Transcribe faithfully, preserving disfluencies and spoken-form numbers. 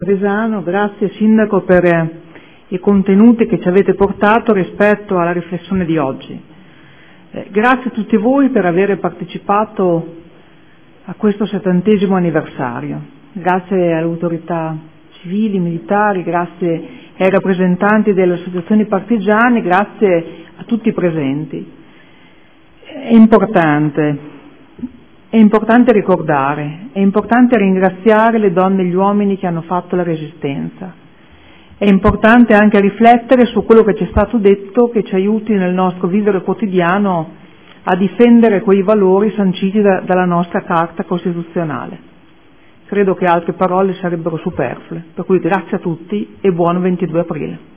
Bresano, grazie Sindaco per eh, i contenuti che ci avete portato rispetto alla riflessione di oggi. Eh, grazie a tutti voi per aver partecipato a questo settantesimo anniversario. Grazie alle autorità civili, militari, grazie ai rappresentanti delle associazioni partigiane, grazie a tutti i presenti. È importante. È importante ricordare, è importante ringraziare le donne e gli uomini che hanno fatto la Resistenza. È importante anche riflettere su quello che ci è stato detto, che ci aiuti nel nostro vivere quotidiano a difendere quei valori sanciti da, dalla nostra Carta Costituzionale. Credo che altre parole sarebbero superflue, per cui grazie a tutti e buon ventidue aprile.